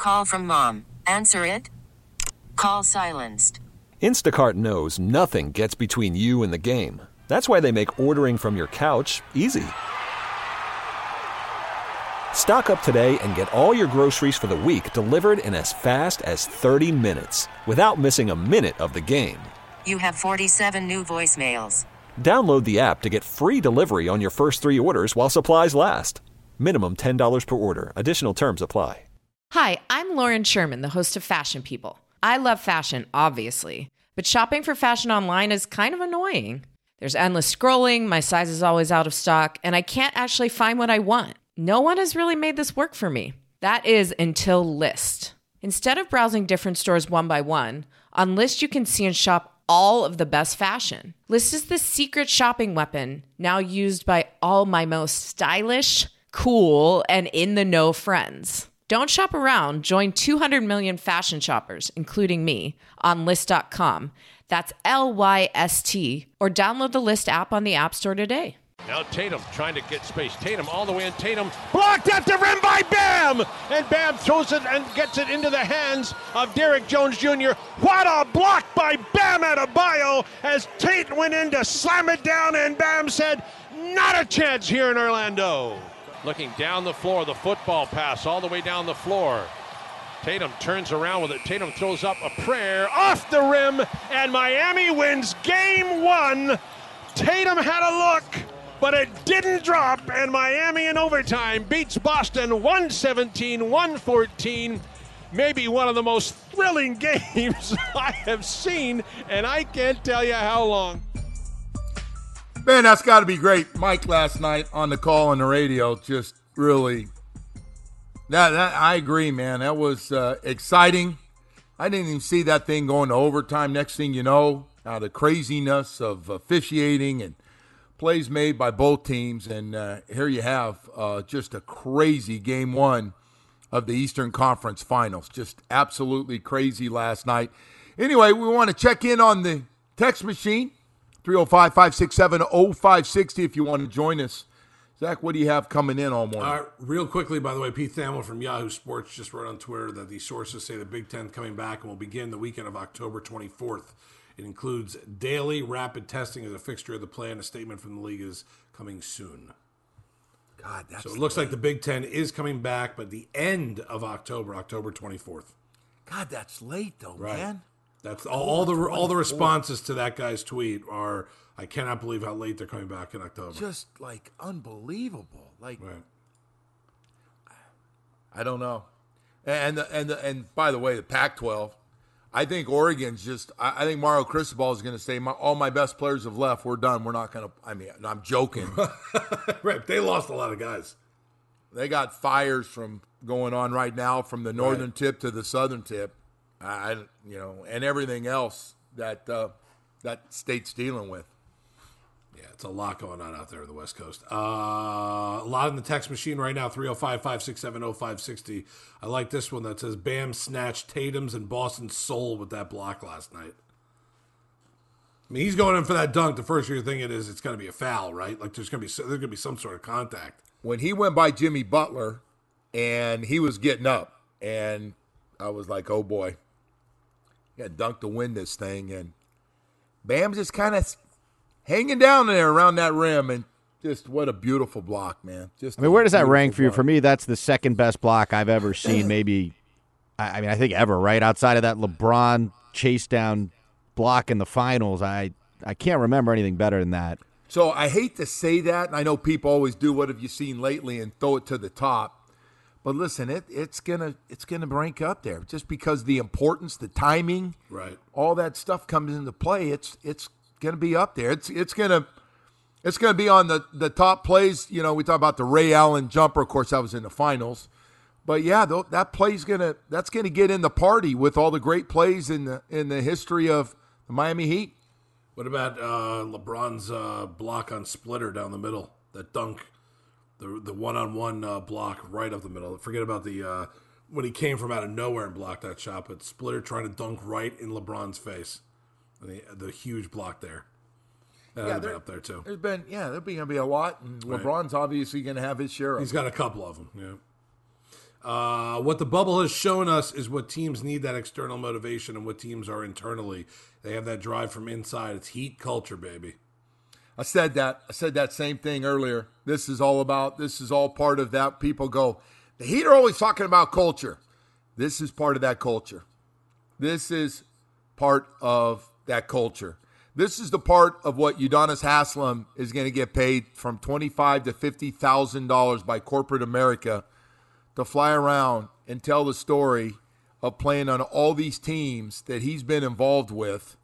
Call from mom. Answer it. Call silenced. Instacart knows nothing gets between you and the game. That's why they make ordering from your couch easy. Stock up today and get all your groceries for the week delivered in as fast as 30 minutes without missing a minute of the game. You have 47 new voicemails. Download the app to get free delivery on your first 3 orders while supplies last. Minimum $10 per order. Additional terms apply. Hi, I'm Lauren Sherman, the host of Fashion People. I love fashion, obviously, but shopping for fashion online is kind of annoying. There's endless scrolling, my size is always out of stock, and I can't actually find what I want. No one has really made this work for me. That is until Lyst. Instead of browsing different stores one by one, on Lyst you can see and shop all of the best fashion. Lyst is the secret shopping weapon now used by all my most stylish, cool, and in-the-know friends. Don't shop around. Join 200 million fashion shoppers, including me, on Lyst.com. That's Lyst, or download the Lyst app on the App Store today. Now Tatum trying to get space. Tatum all the way in. Tatum blocked at the rim by Bam! And Bam throws it and gets it into the hands of Derrick Jones Jr. What a block by Bam Adebayo as Tate went in to slam it down, and Bam said, not a chance here in Orlando. Looking down the floor, the football pass all the way down the floor. Tatum turns around with it. Tatum throws up a prayer off the rim, and Miami wins game 1. Tatum had a look, but it didn't drop, and Miami in overtime beats Boston 117-114. Maybe one of the most thrilling games I have seen, and I can't tell you how long. Man, that's got to be great. Mike last night on the call on the radio, just really, that I agree, man. That was exciting. I didn't even see that thing going to overtime. Next thing you know, the craziness of officiating and plays made by both teams, and here you have just a crazy game 1 of the Eastern Conference Finals. Just absolutely crazy last night. Anyway, we want to check in on the text machine. 305-567-0560 if you want to join us. Zach, what do you have coming in all morning? Real quickly, by the way, Pete Thamel from Yahoo Sports just wrote on Twitter that the sources say the Big Ten coming back and will begin the weekend of October 24th. It includes daily rapid testing as a fixture of the plan. A statement from the league is coming soon. God, that's so it looks like the Big Ten is coming back, but the end of October 24th. God, that's late though, right. Man. That's all the responses to that guy's tweet are, I cannot believe how late they're coming back in October. Just like unbelievable. Like, right. I don't know. And by the way, the Pac-12, I think Oregon's just. I think Mario Cristobal is going to say, all my best players have left. We're done. We're not going to. I mean, I'm joking. Right. They lost a lot of guys. They got fires from going on right now from the northern tip to the southern tip. And everything else that that state's dealing with. Yeah, it's a lot going on out there on the West Coast. A lot in the text machine right now, 305-567-0560. I like this one that says, Bam snatched Tatum's and Boston's soul with that block last night. I mean, he's going in for that dunk. The first you're thinking is it's going to be a foul, right? Like there's going to be some sort of contact. When he went by Jimmy Butler and he was getting up, and I was like, oh boy. Yeah, dunk to win this thing, and Bam's just kind of hanging down there around that rim, and just what a beautiful block, man. Just where does that rank for you? For me, that's the second best block I've ever seen. Maybe, I think ever. Right outside of that LeBron chase down block in the finals, I can't remember anything better than that. So I hate to say that, and I know people always do. What have you seen lately? And throw it to the top. But listen, it's gonna rank up there just because the importance, the timing, right, all that stuff comes into play. It's gonna be up there. It's gonna be on the top plays. You know, we talk about the Ray Allen jumper. Of course, that was in the finals. But yeah, that play's that's gonna get in the party with all the great plays in the history of the Miami Heat. What about LeBron's block on Splitter down the middle? That dunk. The one-on-one block right up the middle. Forget about the when he came from out of nowhere and blocked that shot, but Splitter trying to dunk right in LeBron's face. The huge block there. That would have been up there too. There's been there'll be gonna be a lot, and LeBron's obviously gonna have his share of. He's got a couple of them. Yeah. What the bubble has shown us is what teams need that external motivation and what teams are internally. They have that drive from inside. It's heat culture, baby. I said that same thing earlier. This is all part of that. People go, the Heat are always talking about culture. This is part of that culture. This is part of that culture. This is the part of what Udonis Haslem is going to get paid from $25,000 to $50,000 by corporate America to fly around and tell the story of playing on all these teams that he's been involved with,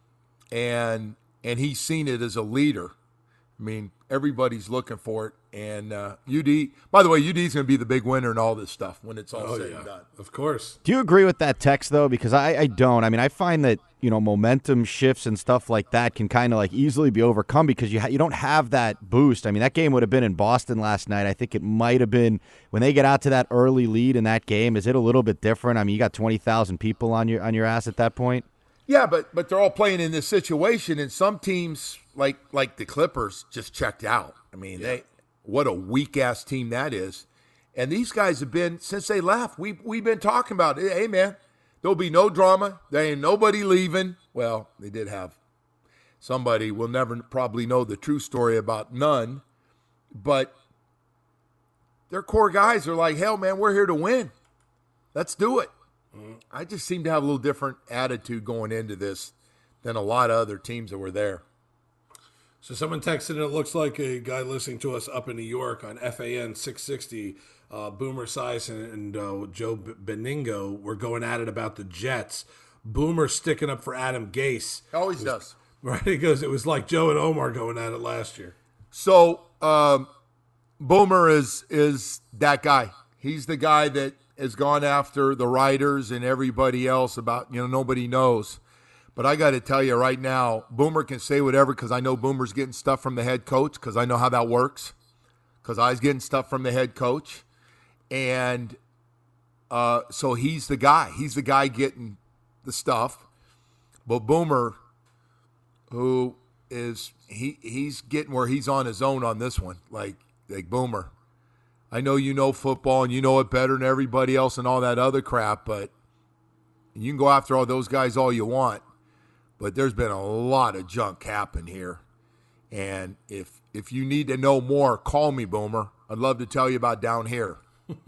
and he's seen it as a leader. I mean, everybody's looking for it. And UD, by the way, UD is going to be the big winner in all this stuff when it's all said and done. Of course. Do you agree with that text, though? Because I don't. I mean, I find that, momentum shifts and stuff like that can kind of like easily be overcome because you don't have that boost. I mean, that game would have been in Boston last night. I think it might have been when they get out to that early lead in that game. Is it a little bit different? I mean, you got 20,000 people on your ass at that point. Yeah, but they're all playing in this situation, and some teams like the Clippers just checked out. I mean, what a weak-ass team that is. And these guys have been, since they left, we've been talking about it. Hey, man, there'll be no drama. There ain't nobody leaving. Well, they did have somebody. We'll never probably know the true story about none. But their core guys are like, hell, man, we're here to win. Let's do it. I just seem to have a little different attitude going into this than a lot of other teams that were there. So someone texted, and it looks like a guy listening to us up in New York on FAN 660, Boomer Esiason and Joe Beningo were going at it about the Jets. Boomer sticking up for Adam Gase. Always does. Right? He goes, it was like Joe and Omar going at it last year. So Boomer is that guy. He's the guy that has gone after the writers and everybody else about, nobody knows. But I got to tell you right now, Boomer can say whatever because I know Boomer's getting stuff from the head coach because I know how that works because I was getting stuff from the head coach. And so he's the guy. He's the guy getting the stuff. But Boomer, who is he's getting where he's on his own on this one. Like Boomer, I know you know football and you know it better than everybody else and all that other crap, but you can go after all those guys all you want. But there's been a lot of junk happen here. And if you need to know more, call me, Boomer. I'd love to tell you about down here.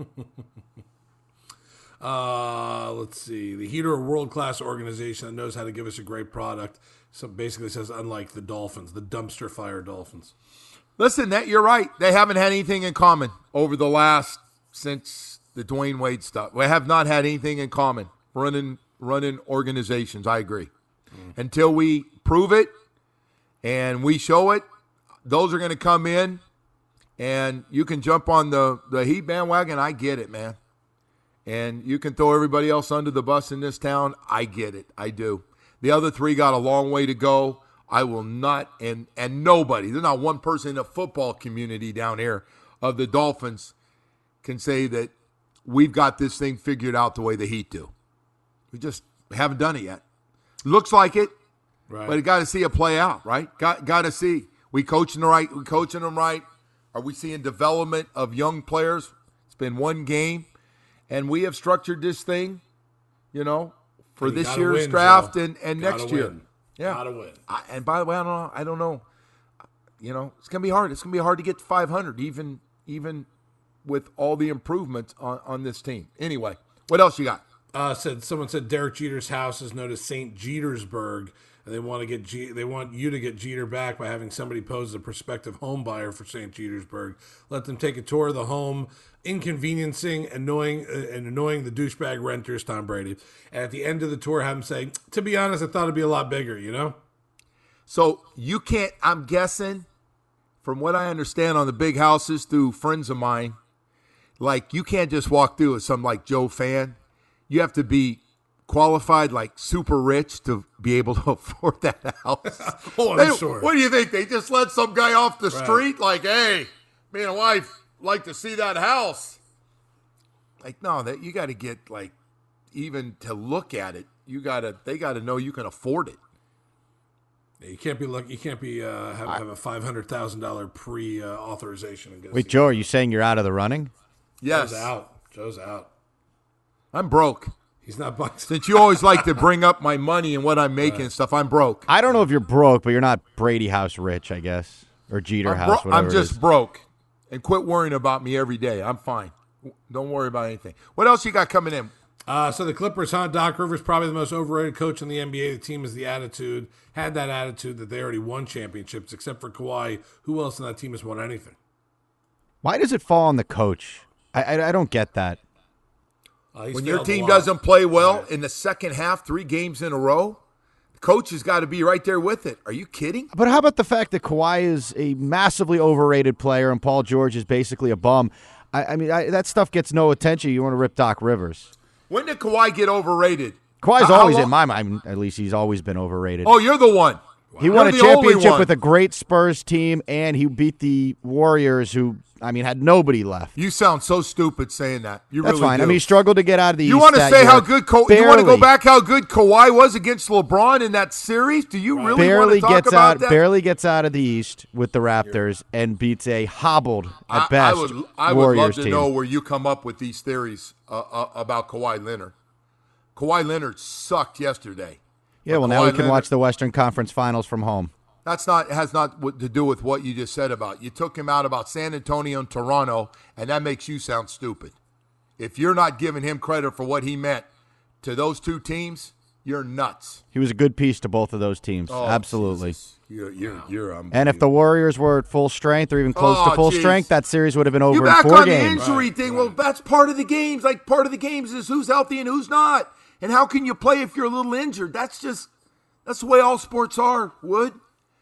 Let's see. The Heat are a world-class organization that knows how to give us a great product. So basically says, unlike the Dolphins, the dumpster fire Dolphins. Listen, you're right. They haven't had anything in common over the since the Dwayne Wade stuff. We have not had anything in common running organizations. I agree. Until we prove it and we show it, those are going to come in, and you can jump on the Heat bandwagon. I get it, man. And you can throw everybody else under the bus in this town. I get it. I do. The other three got a long way to go. I will not, and nobody, there's not one person in the football community down here of the Dolphins can say that we've got this thing figured out the way the Heat do. We just haven't done it yet. Looks like it, right. But you got to see it play out, right? Got to see. We coaching them right. We coaching them right. Are we seeing development of young players? It's been one game, and we have structured this thing, for this year's draft and next year. Yeah. Gotta win. And by the way, I don't know. It's gonna be hard. It's gonna be hard to get to 500, even with all the improvements on this team. Anyway, what else you got? Someone said Derek Jeter's house is known as St. Jetersburg, and they want you to get Jeter back by having somebody pose as a prospective home buyer for St. Jetersburg. Let them take a tour of the home, inconveniencing, annoying the douchebag renters, Tom Brady. And at the end of the tour, have them say, "To be honest, I thought it'd be a lot bigger." So you can't. I'm guessing, from what I understand on the big houses through friends of mine, like you can't just walk through as some like Joe fan. You have to be qualified, like super rich, to be able to afford that house. I'm sure. What do you think? They just let some guy off the street, like, "Hey, me and wife like to see that house." Like, no, that you got to get like, even to look at it, they got to know you can afford it. You can't be have a $500,000 pre-authorization. Wait, Joe, are you saying you're out of the running? Yes. Out. Joe's out. I'm broke. He's not buying. Since you always like to bring up my money and what I'm making and stuff, I'm broke. I don't know if you're broke, but you're not Brady House rich, I guess, or Jeter House, whatever I'm just it is. broke. And quit worrying about me every day. I'm fine. Don't worry about anything. What else you got coming in? So the Clippers, Doc Rivers, probably the most overrated coach in the NBA. The team has the attitude, had that attitude that they already won championships, except for Kawhi. Who else on that team has won anything? Why does it fall on the coach? I don't get that. When your team doesn't play well in the second half, 3 games in a row, the coach has got to be right there with it. Are you kidding? But how about the fact that Kawhi is a massively overrated player and Paul George is basically a bum? I mean, that stuff gets no attention. You want to rip Doc Rivers. When did Kawhi get overrated? Kawhi's always, in my mind, at least he's always been overrated. Oh, you're the one. He won a championship with a great Spurs team, and he beat the Warriors, who, I mean, had nobody left. You sound so stupid saying that. You That's really fine. do. I mean, he struggled to get out of the East. You want to say how good you want to go back how good Kawhi was against LeBron in that series? Do you really want to talk about that? Barely gets out of the East with the Raptors and beats a hobbled, at best, I would love to team. know where you come up with these theories about Kawhi Leonard. Kawhi Leonard sucked yesterday. Yeah, well, now we can watch the Western Conference Finals from home. Has not to do with what you just said about. You took him out about San Antonio and Toronto, and that makes you sound stupid. If you're not giving him credit for what he meant to those 2 teams, you're nuts. He was a good piece to both of those teams. Oh, absolutely. Jesus. You're and if the Warriors were at full strength or even close to full strength, that series would have been over you're back in 4 on games. the injury thing. Well, that's part of the games. Like, part of the games is who's healthy and who's not. And how can you play if you're a little injured? That's the way all sports are, Wood.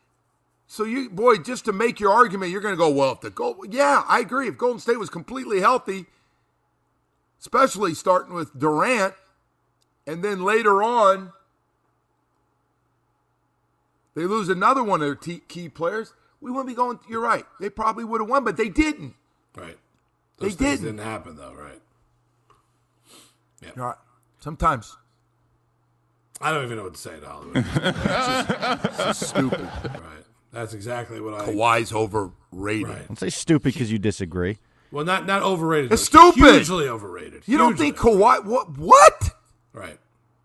So, just to make your argument, you're going to go, well, yeah, I agree. If Golden State was completely healthy, especially starting with Durant, and then later on, they lose another one of their key players, we wouldn't be going, you're right. They probably would have won, but they didn't. Right. They didn't happen, though, right? Yeah. Right. Sometimes. I don't even know what to say to Hollywood. It's just stupid. Right. That's exactly what Kawhi's overrated. Right. Don't say stupid because you disagree. Well, not overrated. It's stupid. Hugely overrated. You don't think Kawhi? What? Right.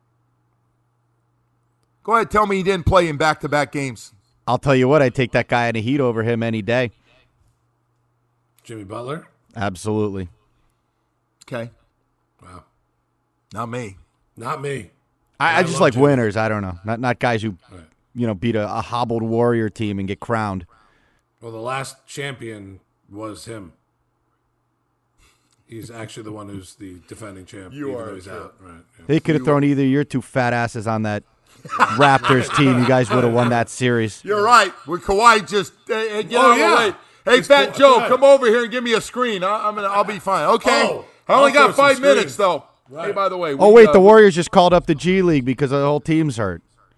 Go ahead. Tell me he didn't play in back-to-back games. I'll tell you what. I'd take that guy in the Heat over him any day. Jimmy Butler? Absolutely. Okay. Wow. Not me. Not me. I just like winners. I don't know. Not guys who, right. Beat a hobbled Warrior team and get crowned. Well, the last champion was him. He's actually the one who's the defending champ. You even are though he's out. Right. Yeah. They could have thrown either of your 2 fat asses on that Raptors team. You guys would have won that series. You're right. With Kawhi just get out of the way. Hey, It's Fat cool. Joe, come over here and give me a screen. I'll be fine. Okay. Oh, I only I'll got throw 5 some minutes screens. though. Right. Hey, by the way. Oh, wait, the Warriors just called up the G League because the whole team's hurt.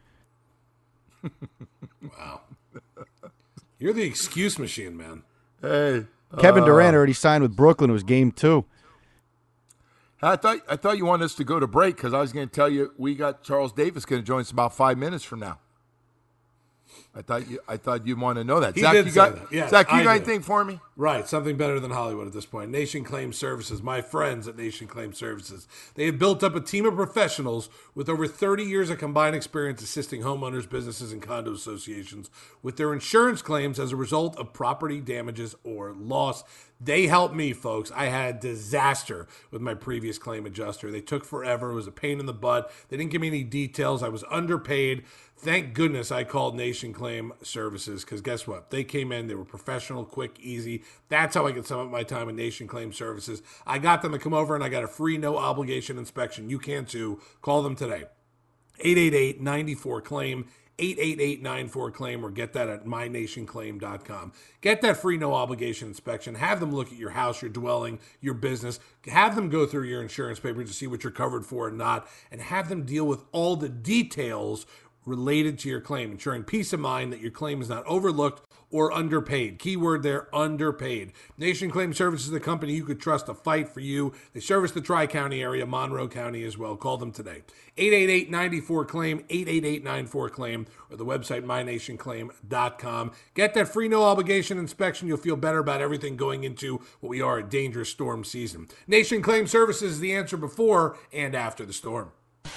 Wow. You're the excuse machine, man. Hey. Kevin Durant already signed with Brooklyn. It was game 2. I thought you wanted us to go to break because I was going to tell you we got Charles Davis going to join us about 5 minutes from now. I thought you'd want to know that. He Zach, did you say got that. Yes, Zach, you I got do. anything for me? Right, something better than Hollywood at this point. Nation Claim Services, my friends at Nation Claim Services. They have built up a team of professionals with over 30 years of combined experience assisting homeowners, businesses, and condo associations with their insurance claims as a result of property damages or loss. They helped me, folks. I had a disaster with my previous claim adjuster. They took forever. It was a pain in the butt. They didn't give me any details. I was underpaid. Thank goodness I called Nation Claim Services because guess what? They came in. They were professional, quick, easy. That's how I could sum up my time at Nation Claim Services. I got them to come over and I got a free no-obligation inspection. You can too. Call them today. 888-94-CLAIM. 888-94-CLAIM or get that at mynationclaim.com. Get that free no obligation inspection. Have them look at your house, your dwelling, your business. Have them go through your insurance papers to see what you're covered for and not, and have them deal with all the details related to your claim, ensuring peace of mind that your claim is not overlooked or underpaid. Keyword there, underpaid. Nation Claim Service is the company you could trust to fight for you. They service the Tri-County area, Monroe County as well. Call them today. 888-94-CLAIM, 888-94-CLAIM, or the website mynationclaim.com. Get that free no-obligation inspection. You'll feel better about everything going into what we are a dangerous storm season. Nation Claim Services is the answer before and after the storm.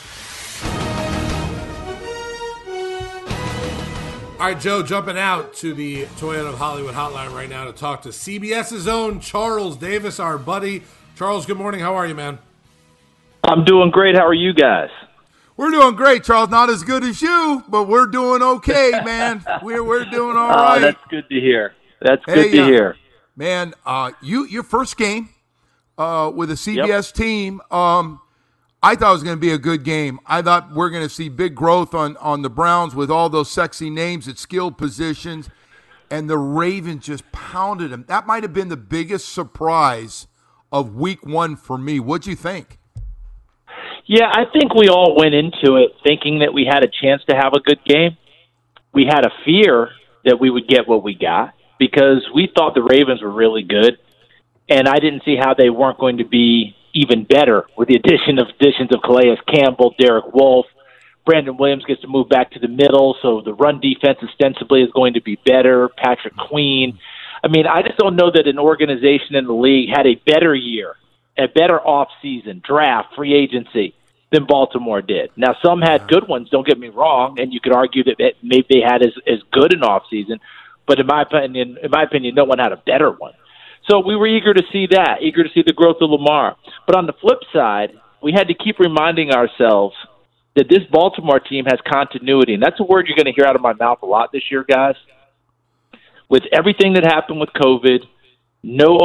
All right, Joe, jumping out to the Toyota of Hollywood hotline right now to talk to CBS's own Charles Davis, our buddy. Charles, good morning. How are you, man? I'm doing great. How are you guys? We're doing great, Charles. Not as good as you, but we're doing okay, man. We're doing all right. That's good to hear. That's good to hear. Man, your first game with a CBS team, I thought it was going to be a good game. I thought we're going to see big growth on the Browns with all those sexy names at skilled positions, and the Ravens just pounded them. That might have been the biggest surprise of week one for me. What'd you think? Yeah, I think we all went into it thinking that we had a chance to have a good game. We had a fear that we would get what we got because we thought the Ravens were really good, and I didn't see how they weren't going to be even better with the additions of Calais Campbell, Derek Wolfe. Brandon Williams gets to move back to the middle, so the run defense ostensibly is going to be better. Patrick Queen. I mean, I just don't know that an organization in the league had a better year, a better offseason, draft, free agency than Baltimore did. Now, some had good ones, don't get me wrong, and you could argue that maybe they had as good an offseason, but in my opinion, no one had a better one. So we were eager to see that, eager to see the growth of Lamar. But on the flip side, we had to keep reminding ourselves that this Baltimore team has continuity, and that's a word you're going to hear out of my mouth a lot this year, guys. With everything that happened with COVID, no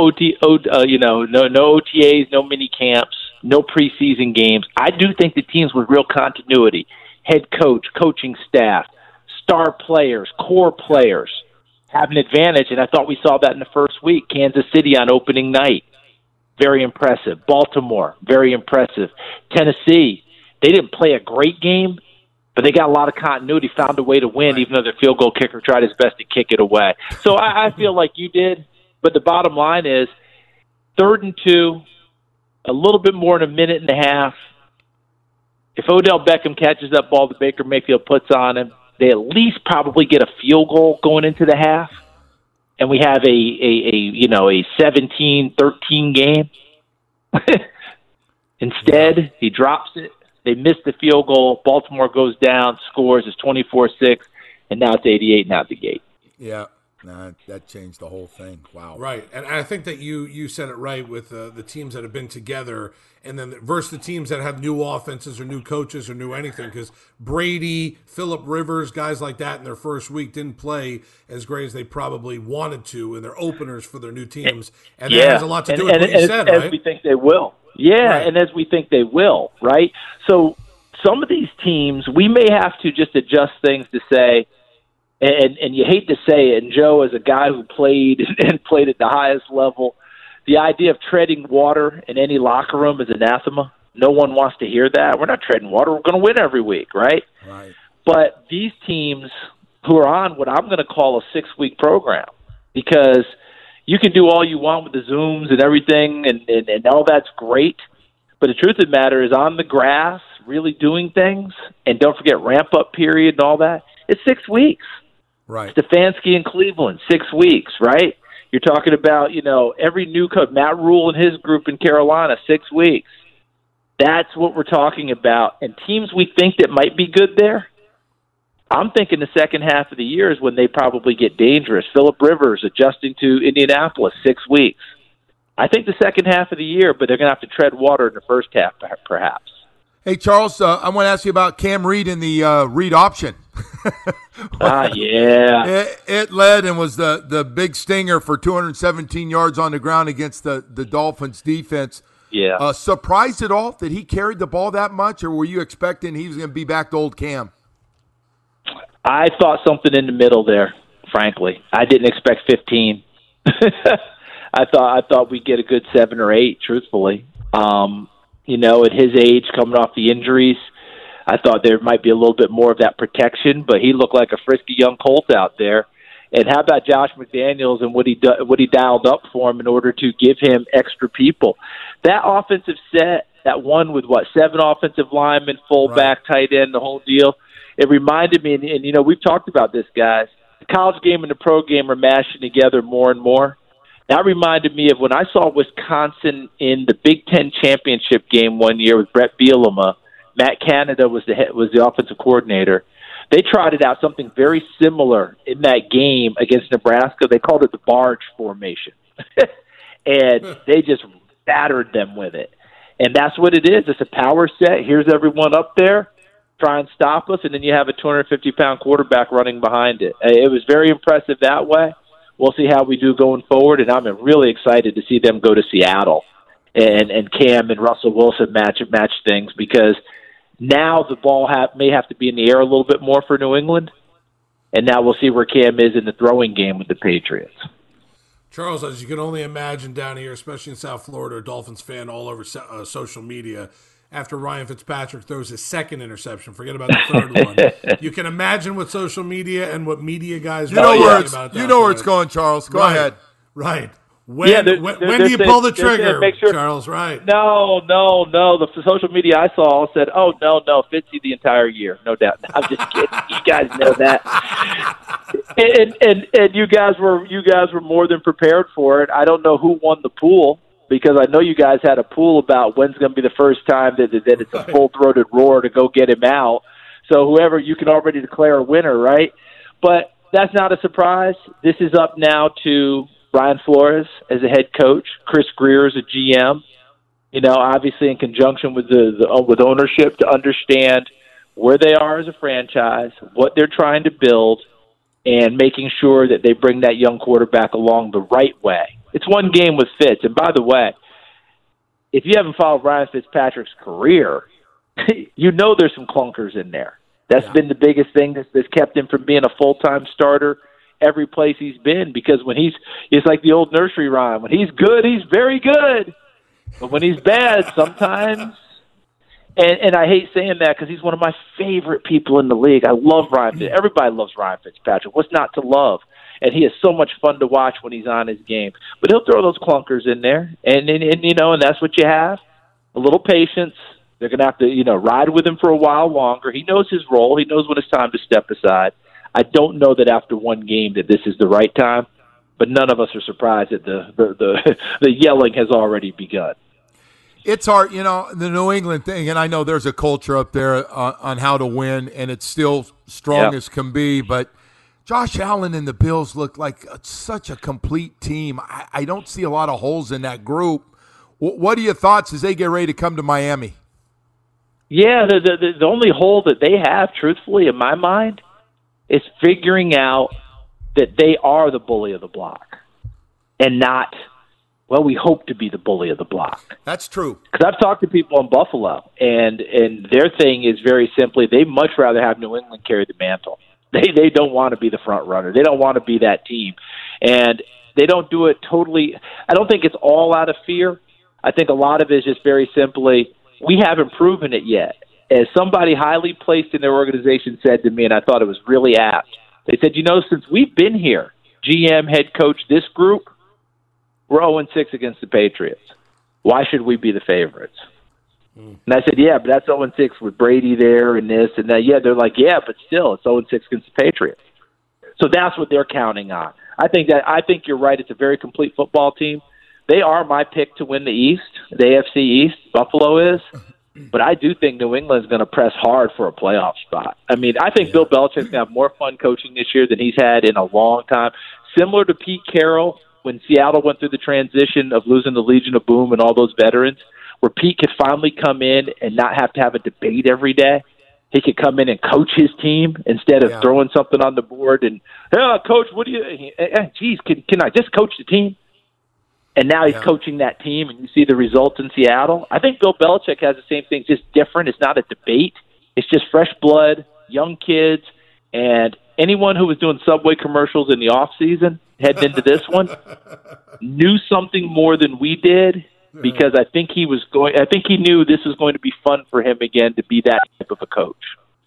OTAs, no mini camps, no preseason games, I do think the teams with real continuity, head coach, coaching staff, star players, core players, have an advantage, and I thought we saw that in the first week. Kansas City on opening night, very impressive. Baltimore, very impressive. Tennessee, they didn't play a great game, but they got a lot of continuity, found a way to win, even though their field goal kicker tried his best to kick it away. So I feel like you did, but the bottom line is 3rd and 2, a little bit more than a minute and a half. If Odell Beckham catches that ball that Baker Mayfield puts on him, they at least probably get a field goal going into the half, and we have a 17-13 game. Instead, he drops it. They miss the field goal. Baltimore goes down, scores. It's 24-6, and now it's 88 and out the gate. Yeah. That changed the whole thing. Wow. Right. And I think that you said it right with the teams that have been together and then versus the teams that have new offenses or new coaches or new anything, because Brady, Phillip Rivers, guys like that in their first week didn't play as great as they probably wanted to in their openers for their new teams. And that has a lot to do with what you said, right? As we think they will. Yeah, right. And as we think they will, right? So some of these teams, we may have to just adjust things to say, and you hate to say it, and Joe, as a guy who played and played at the highest level, the idea of treading water in any locker room is anathema. No one wants to hear that. We're not treading water. We're going to win every week, right? Right. But these teams who are on what I'm going to call a 6-week program, because you can do all you want with the Zooms and everything, and all that's great, but the truth of the matter is on the grass, really doing things, and don't forget ramp-up period and all that, it's 6 weeks. Right. Stefanski in Cleveland, 6 weeks, right? You're talking about, every new coach, Matt Rule and his group in Carolina, 6 weeks. That's what we're talking about. And teams we think that might be good there, I'm thinking the second half of the year is when they probably get dangerous. Phillip Rivers adjusting to Indianapolis, 6 weeks. I think the second half of the year, but they're going to have to tread water in the first half, perhaps. Hey, Charles, I want to ask you about Cam Reed and the read option. Yeah. It led and was the big stinger for 217 yards on the ground against the Dolphins defense. Yeah. Surprised at all that he carried the ball that much, or were you expecting he was going to be back to old Cam? I thought something in the middle there, frankly. I didn't expect 15. I thought we'd get a good 7 or 8, truthfully. At his age, coming off the injuries, I thought there might be a little bit more of that protection, but he looked like a frisky young Colt out there. And how about Josh McDaniels and what he dialed up for him in order to give him extra people? That offensive set, that one with 7 offensive linemen, fullback, tight end, the whole deal. It reminded me, and we've talked about this, guys. The college game and the pro game are mashing together more and more. That reminded me of when I saw Wisconsin in the Big Ten championship game one year with Brett Bielema. Matt Canada was the offensive coordinator. They trotted out something very similar in that game against Nebraska. They called it the barge formation. And they just battered them with it. And that's what it is. It's a power set. Here's everyone up there. Try and stop us. And then you have a 250-pound quarterback running behind it. It was very impressive that way. We'll see how we do going forward. And I'm really excited to see them go to Seattle and Cam and Russell Wilson match things, because now the ball may have to be in the air a little bit more for New England, and now we'll see where Cam is in the throwing game with the Patriots. Charles, as you can only imagine down here, especially in South Florida, a Dolphins fan all over social media, after Ryan Fitzpatrick throws his second interception, forget about the third one. You can imagine what social media and what media guys know where it's going, Charles. Go ahead. Right. When do you pull the trigger, Charles? Right. No. The social media I saw said, "Oh no, Fitzy the entire year, no doubt." I'm just kidding. You guys know that, and you guys were more than prepared for it. I don't know who won the pool, because I know you guys had a pool about when's going to be the first time that it's a full-throated roar to go get him out. So whoever, you can already declare a winner, right? But that's not a surprise. This is up now to Brian Flores as a head coach, Chris Greer as a GM, obviously in conjunction with with ownership, to understand where they are as a franchise, what they're trying to build, and making sure that they bring that young quarterback along the right way. It's one game with Fitz. And by the way, if you haven't followed Ryan Fitzpatrick's career, there's some clunkers in there. That's been the biggest thing that's kept him from being a full-time starter every place he's been, because when it's like the old nursery rhyme. When he's good, he's very good. But when he's bad, sometimes, and I hate saying that because he's one of my favorite people in the league. I love Ryan Fitzpatrick. Everybody loves Ryan Fitzpatrick. What's not to love? And he is so much fun to watch when he's on his game. But he'll throw those clunkers in there, and that's what you have. A little patience. They're going to have to, ride with him for a while longer. He knows his role. He knows when it's time to step aside. I don't know that after one game that this is the right time, but none of us are surprised that the yelling has already begun. It's hard, the New England thing, and I know there's a culture up there on how to win, and it's still strong as can be, but Josh Allen and the Bills look like such a complete team. I don't see a lot of holes in that group. What are your thoughts as they get ready to come to Miami? Yeah, the only hole that they have, truthfully, in my mind, is figuring out that they are the bully of the block and not, we hope to be the bully of the block. That's true. Because I've talked to people in Buffalo, and their thing is very simply, they much rather have New England carry the mantle. They don't want to be the front runner. They don't want to be that team. And they don't do it totally. I don't think it's all out of fear. I think a lot of it is just very simply, we haven't proven it yet. As somebody highly placed in their organization said to me, and I thought it was really apt, they said, since we've been here, GM, head coach, this group, we're 0-6 against the Patriots. Why should we be the favorites? And I said, but that's 0-6 with Brady there and this and that. Yeah, they're like, but still, it's 0-6 against the Patriots. So that's what they're counting on. I think you're right. It's a very complete football team. They are my pick to win the East, the AFC East. Buffalo is. But I do think New England's going to press hard for a playoff spot. I mean, I think Bill Belichick's going to have more fun coaching this year than he's had in a long time. Similar to Pete Carroll when Seattle went through the transition of losing the Legion of Boom and all those veterans, where Pete could finally come in and not have to have a debate every day. He could come in and coach his team instead of throwing something on the board and, Coach, what do you – can I just coach the team? And now he's coaching that team, and you see the results in Seattle. I think Bill Belichick has the same thing, just different. It's not a debate. It's just fresh blood, young kids, and anyone who was doing Subway commercials in the off season heading into this one knew something more than we did, because I think he knew this was going to be fun for him again to be that type of a coach.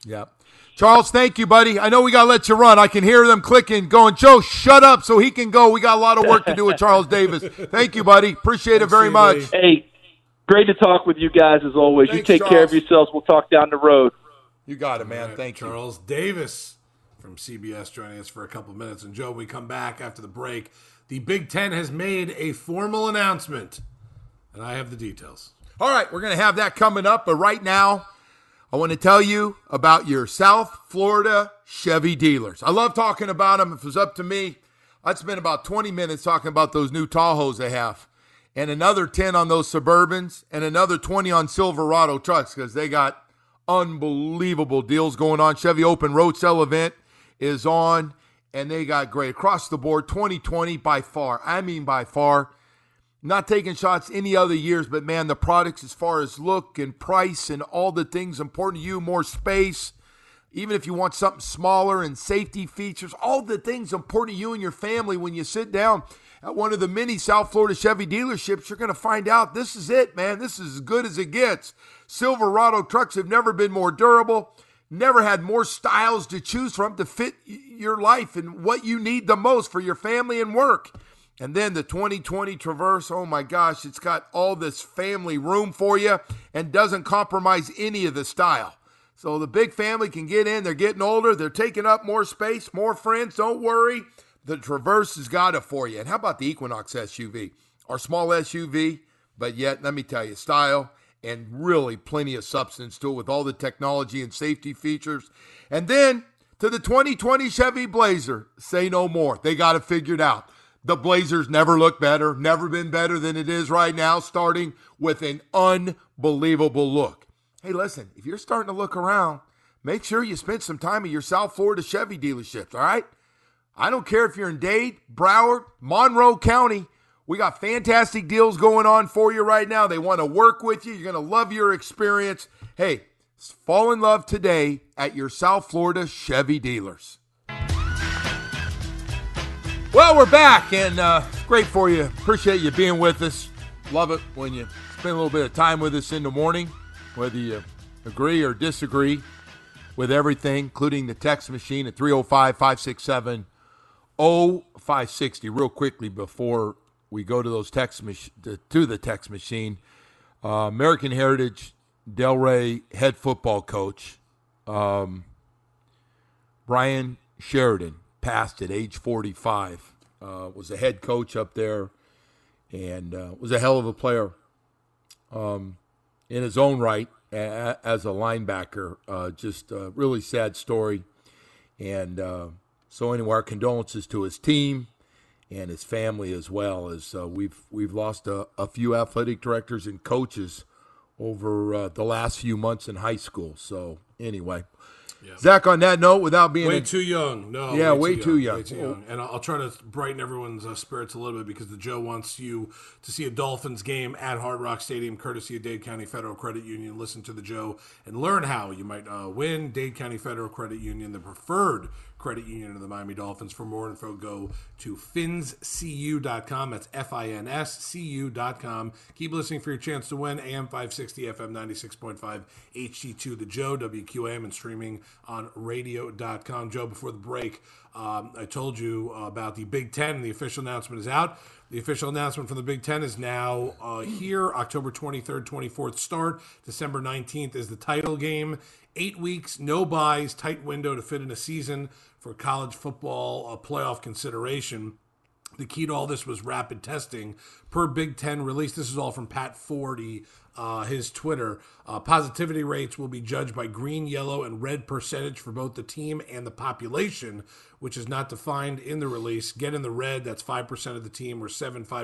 Yeah. Charles, thank you, buddy. I know we got to let you run. I can hear them clicking, going, Joe, shut up so he can go. We got a lot of work to do with Charles Davis. Thank you, buddy. Appreciate it very much. Hey, great to talk with you guys as always. Thanks, you take Charles. care of yourselves. We'll talk down the road. You got it, man. Thank you. Charles Davis from CBS joining us for a couple of minutes. And, Joe, we come back after the break. The Big Ten has made a formal announcement, and I have the details. All right, we're going to have that coming up. But right now, I want to tell you about your South Florida Chevy dealers. I love talking about them. If it was up to me, I'd spend about 20 minutes talking about those new Tahoes they have, and another 10 on those Suburbans, and another 20 on Silverado trucks because they got unbelievable deals going on. Chevy Open Road Sale event is on, and they got great across the board. 2020 by far. I mean by far. Not taking shots any other years, but, man, the products as far as look and price and all the things important to you, more space, even if you want something smaller and safety features, all the things important to you and your family when you sit down at one of the many South Florida Chevy dealerships, you're going to find out this is it, man. This is as good as it gets. Silverado trucks have never been more durable, never had more styles to choose from to fit your life and what you need the most for your family and work. And then the 2020 Traverse, oh my gosh, it's got all this family room for you and doesn't compromise any of the style. So the big family can get in. They're getting older. They're taking up more space, more friends. Don't worry. The Traverse has got it for you. And how about the Equinox SUV? Our small SUV, but yet, let me tell you, style and really plenty of substance to it with all the technology and safety features. And then to the 2020 Chevy Blazer, say no more. They got it figured out. The Blazers never looked better, never been better than it is right now, starting with an unbelievable look. Hey, listen, if you're starting to look around, make sure you spend some time at your South Florida Chevy dealerships, all right? I don't care if you're in Dade, Broward, Monroe County. We got fantastic deals going on for you right now. They want to work with you. You're going to love your experience. Hey, fall in love today at your South Florida Chevy dealers. Well, we're back, and great for you. Appreciate you being with us. Love it when you spend a little bit of time with us in the morning, whether you agree or disagree with everything, including the text machine at 305-567-0560. Real quickly before we go to those the text machine, American Heritage Delray head football coach Brian Sheridan passed at age 45, was a head coach up there, and was a hell of a player in his own right as a linebacker. Just a really sad story. And so anyway, our condolences to his team and his family as well, as we've lost a few athletic directors and coaches over the last few months in high school. So anyway. Yeah. Zach, on that note, without being way too young. No. Yeah, way too young. Way too young. And I'll try to brighten everyone's spirits a little bit because the Joe wants you to see a Dolphins game at Hard Rock Stadium, courtesy of Dade County Federal Credit Union. Listen to the Joe and learn how you might win. Dade County Federal Credit Union, the preferred credit union of the Miami Dolphins. For more info, go to finscu.com. That's FINSCU.com. Keep listening for your chance to win. AM 560, FM 96.5, HD2, the Joe, WQAM, and streaming on radio.com. Joe, before the break, I told you about the Big Ten. The official announcement is out. The official announcement from the Big Ten is now here. October 23rd, 24th start. December 19th is the title game. 8 weeks, no buys, tight window to fit in a season for college football playoff consideration. The key to all this was rapid testing. Per Big Ten release, this is all from Pat Forty, his Twitter. Positivity rates will be judged by green, yellow, and red percentage for both the team and the population, which is not defined in the release. Get in the red, that's 5% of the team or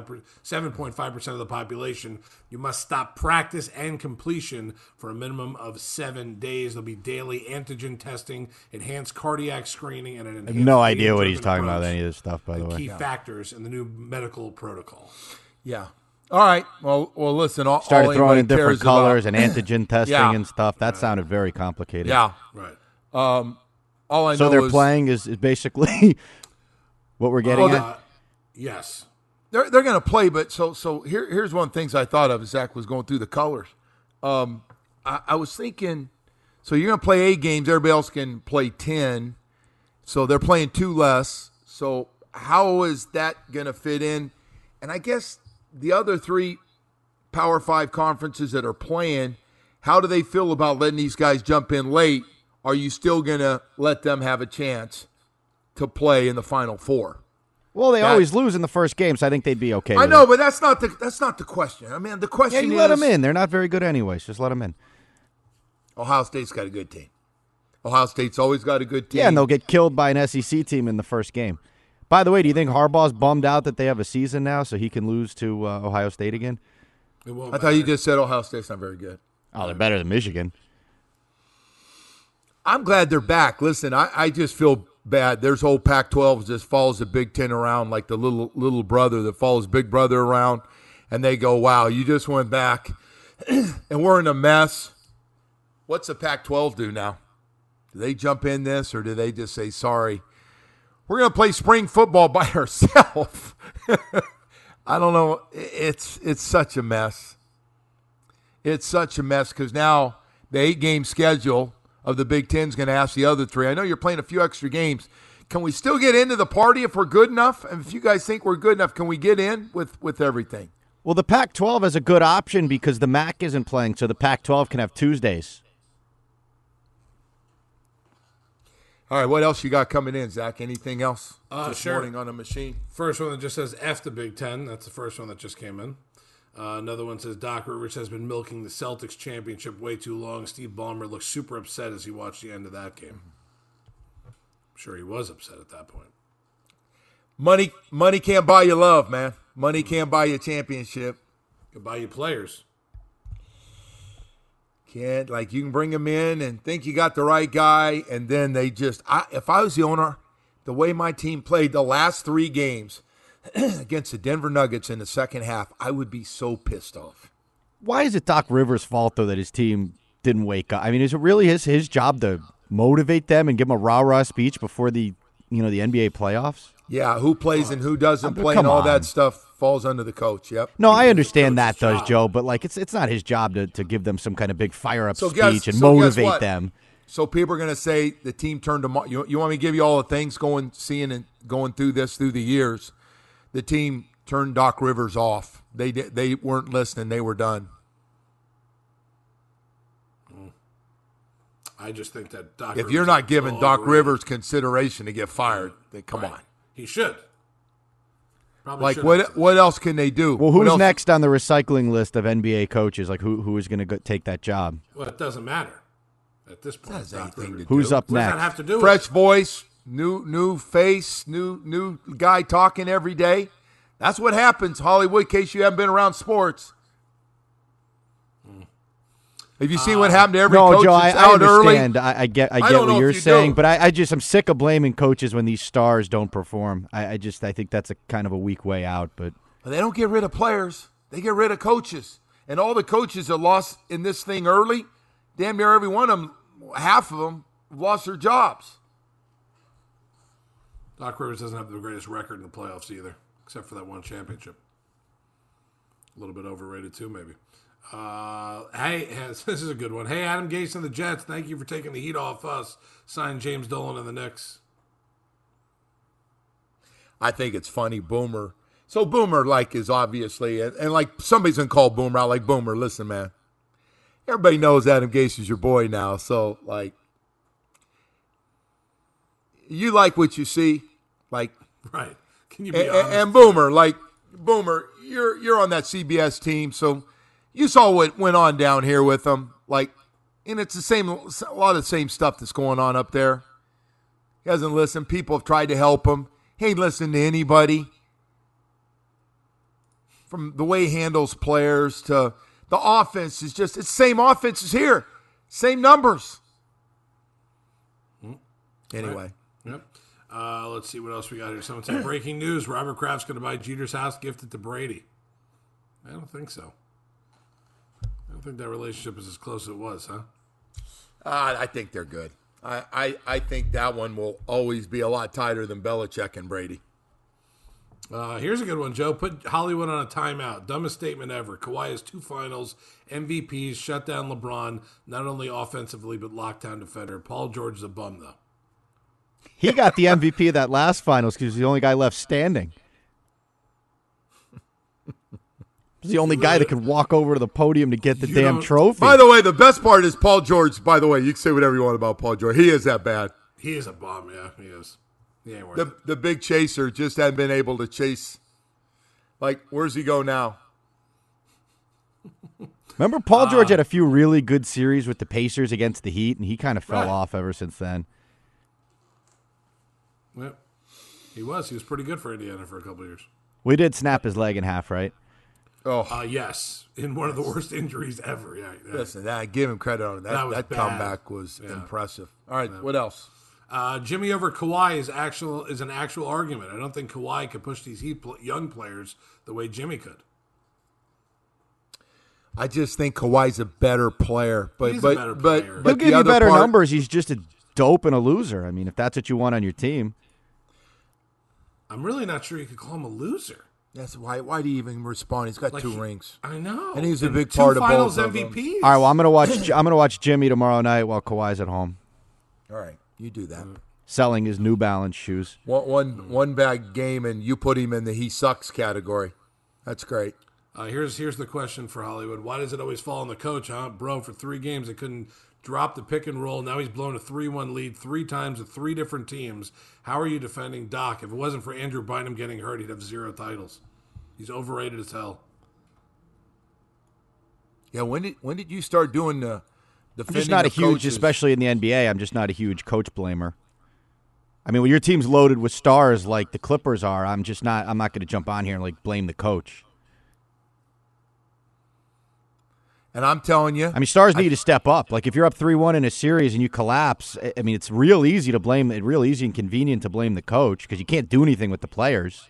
7.5% of the population. You must stop practice and completion for a minimum of 7 days. There'll be daily antigen testing, enhanced cardiac screening, and an enhanced I have no idea what he's talking about, any of this stuff, by the way. Key factors in the new medical protocol. Yeah. All right. Well, listen. Started throwing in different colors and antigen testing and stuff. That sounded very complicated. Yeah. Right. All I know so they're playing is basically what we're getting at? Yes. They're going to play, but so here's one of the things I thought of as Zach was going through the colors. I was thinking So you're going to play 8 games. Everybody else can play 10. So they're playing 2 less. So how is that going to fit in? And I guess the other 3 Power 5 conferences that are playing, how do they feel about letting these guys jump in late? Are you still going to let them have a chance to play in the Final Four? Well, they always lose in the first game, so I think they'd be okay. I know, but that's not the question. I mean, the question you is, let them in. They're not very good anyways. Just let them in. Ohio State's got a good team. Ohio State's always got a good team. Yeah, and they'll get killed by an SEC team in the first game. By the way, do you think Harbaugh's bummed out that they have a season now so he can lose to Ohio State again? I thought you just said Ohio State's not very good. Oh, they're better than Michigan. I'm glad they're back. Listen, I just feel bad. There's whole Pac-12 just follows the Big Ten around like the little brother that follows Big Brother around, and they go, wow, you just went back, and we're in a mess. What's the Pac-12 do now? Do they jump in this, or do they just say, sorry, we're going to play spring football by ourselves? I don't know. It's such a mess. It's such a mess because now the 8-game schedule of the Big Ten is going to ask the other 3. I know you're playing a few extra games. Can we still get into the party if we're good enough? And if you guys think we're good enough, can we get in with everything? Well, the Pac-12 is a good option because the MAC isn't playing, so the Pac-12 can have Tuesdays. All right, what else you got coming in, Zach? Anything else this Sure. morning on the machine? First one that just says F the Big Ten. That's the first one that just came in. Another one says Doc Rivers has been milking the Celtics championship way too long. Steve Ballmer looked super upset as he watched the end of that game. I'm sure he was upset at that point. Money can't buy you love, man. Money can't buy you a championship. Can buy you players. Can't, like, you can bring them in and think you got the right guy, and then they just, if I was the owner, the way my team played the last 3 games against the Denver Nuggets in the second half, I would be so pissed off. Why is it Doc Rivers' fault, though, that his team didn't wake up? I mean, is it really his job to motivate them and give them a rah-rah speech before the NBA playoffs? Yeah, who plays and who doesn't play and all that stuff falls under the coach, yep. No, I understand that does, Joe, but like it's not his job to give them some kind of big fire-up speech and motivate them. So people are going to say the team turned them. You want me to give you all the things going through the years? The team turned Doc Rivers off. They weren't listening. They were done. I just think that Doc. If you're not giving Doc Rivers consideration to get fired, then come on. He should. Probably like should. What else can they do? Well, who's next on the recycling list of NBA coaches? Like who is going to take that job? Well, it doesn't matter at this point. Who's up What next? does that have to do with Fresh voice, new face, new guy talking every day. That's what happens, Hollywood. In case you haven't been around sports. Have you seen what happened to every coach Joe, that's I out early? understand. I get what you're saying, but I'm sick of blaming coaches when these stars don't perform. I think that's a kind of a weak way out. But they don't get rid of players; they get rid of coaches, and all the coaches that lost in this thing early, damn near every one of them, half of them, lost their jobs. Doc Rivers doesn't have the greatest record in the playoffs either, except for that one championship. A little bit overrated too, maybe. Hey, this is a good one. Hey, Adam Gase and the Jets, thank you for taking the heat off us. Signed James Dolan and the Knicks. I think it's funny, Boomer. So Boomer, is obviously, and somebody's going to call Boomer out, like, Boomer, listen, man. Everybody knows Adam Gase is your boy now, so, you like what you see, Right. Can you be honest? And Boomer, Boomer, you're on that CBS team, so you saw what went on down here with them, and it's a lot of the same stuff that's going on up there. He hasn't listened. People have tried to help him. He ain't listening to anybody. From the way he handles players to the offense it's the same offense as here. Same numbers. Anyway. Right. Yep. Let's see what else we got here. Someone said, breaking news, Robert Kraft's going to buy Jeter's house, gift it to Brady. I don't think so. I don't think that relationship is as close as it was, huh? I think they're good. I think that one will always be a lot tighter than Belichick and Brady. Here's a good one, Joe. Put Hollywood on a timeout. Dumbest statement ever. Kawhi has 2 finals, MVPs, shut down LeBron, not only offensively, but lockdown defender. Paul George is a bum, though. He got the MVP of that last finals because he's the only guy left standing. He's the only guy that could walk over to the podium to get the damn trophy. By the way, the best part is Paul George. By the way, you can say whatever you want about Paul George. He is that bad. He is a bum, yeah. He is. He ain't worth it. The big chaser just hadn't been able to chase. Like, where's he go now? Remember, Paul George had a few really good series with the Pacers against the Heat, and he kind of fell off ever since then. Yep. He was pretty good for Indiana for a couple of years. We did snap his leg in half, right? Oh, yes. In one of the worst injuries ever. Yeah. Listen, give him credit on that. That comeback was impressive. All right, what else? Jimmy over Kawhi is an actual argument. I don't think Kawhi could push these young players the way Jimmy could. I just think Kawhi's a better player. But He's a better player. He'll give you better numbers. He's just a dope and a loser. I mean, if that's what you want on your team. I'm really not sure you could call him a loser. That's why. Why do you even respond? He's got 2 rings. I know, and he's a big part of both of them. MVPs. All right, well, I'm gonna watch Jimmy tomorrow night while Kawhi's at home. All right, you do that. Selling his New Balance shoes. One bad game, and you put him in the he sucks category. That's great. Here's the question for Hollywood. Why does it always fall on the coach, huh? Bro, for 3 games, they couldn't drop the pick and roll. Now he's blown a 3-1 lead 3 times with 3 different teams. How are you defending Doc? If it wasn't for Andrew Bynum getting hurt, he'd have 0 titles. He's overrated as hell. Yeah, when did you start doing the I'm just not a huge, coaches? Especially in the NBA, I'm just not a huge coach blamer. I mean, when your team's loaded with stars like the Clippers are, I'm not going to jump on here and blame the coach. And I'm telling you, I mean, stars need to step up. Like if you're up 3-1 in a series and you collapse, I mean, it's real easy and convenient to blame the coach because you can't do anything with the players.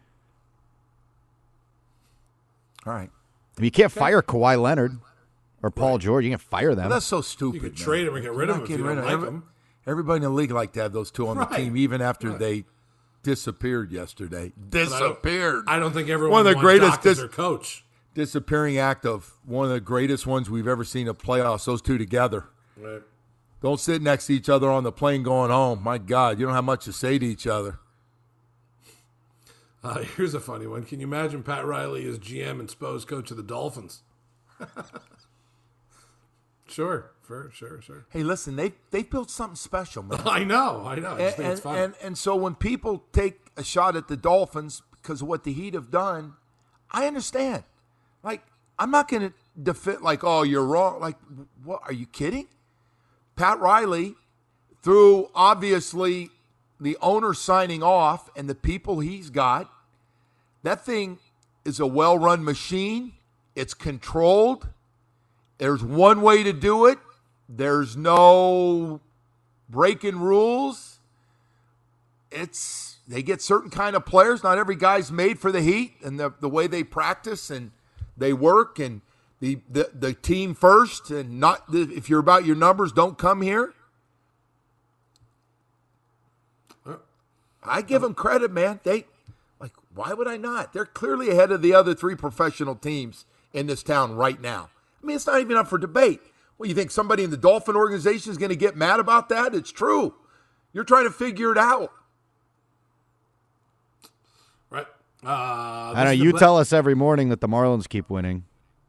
All right. I mean, you can't fire Kawhi Leonard or Paul George. You can't fire them. Well, that's so stupid. You could trade him and get rid of him if you don't like him. Everybody in the league like to have those 2 on the team, even after they disappeared yesterday. Disappeared. I don't think everyone one of the greatest Doc as their coach. Disappearing act of one of the greatest ones we've ever seen in playoffs. Those 2 together. Right. Don't sit next to each other on the plane going home. My God, you don't have much to say to each other. Here's a funny one. Can you imagine Pat Riley as GM and Spo's coach of the Dolphins? Sure. Hey, listen, they built something special, man. I know. I just think it's fun. And so when people take a shot at the Dolphins because of what the Heat have done, I understand. Like, I'm not going to defend, oh, you're wrong. Like, what? Are you kidding? Pat Riley, through obviously the owner signing off and the people he's got, that thing is a well-run machine. It's controlled. There's one way to do it. There's no breaking rules. They get certain kind of players. Not every guy's made for the Heat, and the way they practice and they work, and the team first, and not if you're about your numbers, don't come here. I give them credit, man. Why would I not? They're clearly ahead of the other 3 professional teams in this town right now. I mean, it's not even up for debate. Well, you think somebody in the Dolphin organization is going to get mad about that? It's true. You're trying to figure it out. Right. I know you tell us every morning that the Marlins keep winning.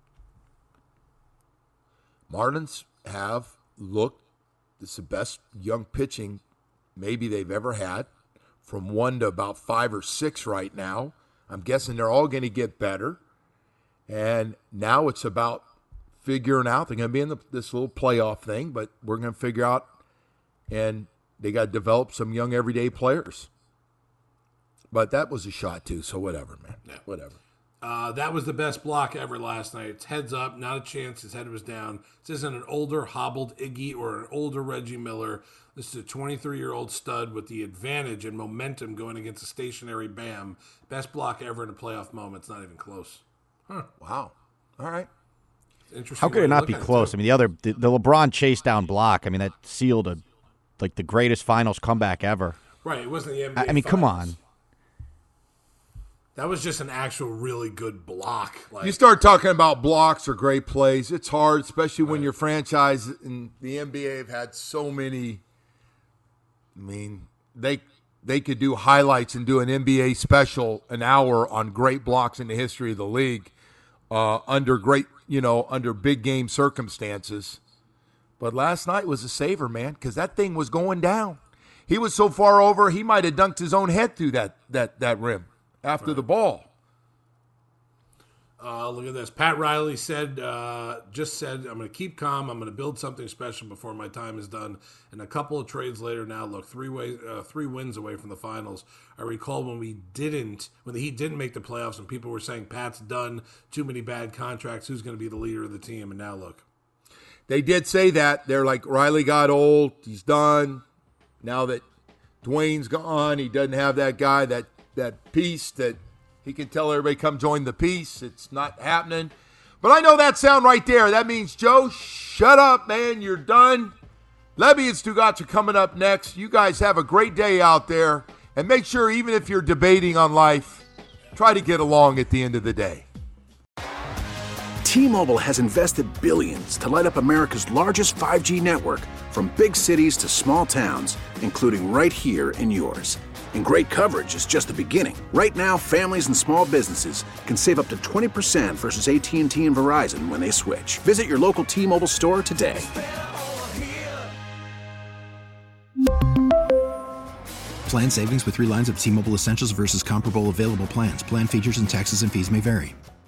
Marlins have looked, it's the best young pitching maybe they've ever had, from 1 to about 5 or 6 right now. I'm guessing they're all going to get better. And now it's about figuring out. They're going to be in this little playoff thing, but we're going to figure out, and they got to develop some young everyday players. But that was a shot too, so whatever, man. Yeah. Whatever. That was the best block ever last night. It's heads up, not a chance. His head was down. This isn't an older, hobbled Iggy or an older Reggie Miller. This is a 23-year-old stud with the advantage and momentum going against a stationary Bam. Best block ever in a playoff moment. It's not even close. Huh. Wow. All right. Interesting. How could it not be close? I mean, the LeBron chase down block, I mean, that sealed the greatest finals comeback ever. Right. It wasn't the NBA I mean, finals. come on. That was just an actual really good block. You start talking about blocks or great plays, it's hard, especially when your franchise in the NBA have had so many. I mean, they could do highlights and do an NBA special an hour on great blocks in the history of the league under big game circumstances. But last night was a saver, man, because that thing was going down. He was so far over, he might have dunked his own head through that rim after the ball. Look at this. Pat Riley said, I'm going to keep calm. I'm going to build something special before my time is done. And a couple of trades later now, look, 3 wins away from the finals. I recall when the Heat didn't make the playoffs and people were saying, Pat's done, too many bad contracts, who's going to be the leader of the team? And now look. They did say that. They're like, Riley got old, he's done. Now that Dwayne's gone, he doesn't have that guy, that piece that he can tell everybody, come join the peace. It's not happening. But I know that sound right there. That means, Joe, shut up, man. You're done. Levy and Stugotz are coming up next. You guys have a great day out there. And make sure, even if you're debating on life, try to get along at the end of the day. T-Mobile has invested billions to light up America's largest 5G network, from big cities to small towns, including right here in yours. And great coverage is just the beginning. Right now, families and small businesses can save up to 20% versus AT&T and Verizon when they switch. Visit your local T-Mobile store today. Plan savings with 3 lines of T-Mobile Essentials versus comparable available plans. Plan features and taxes and fees may vary.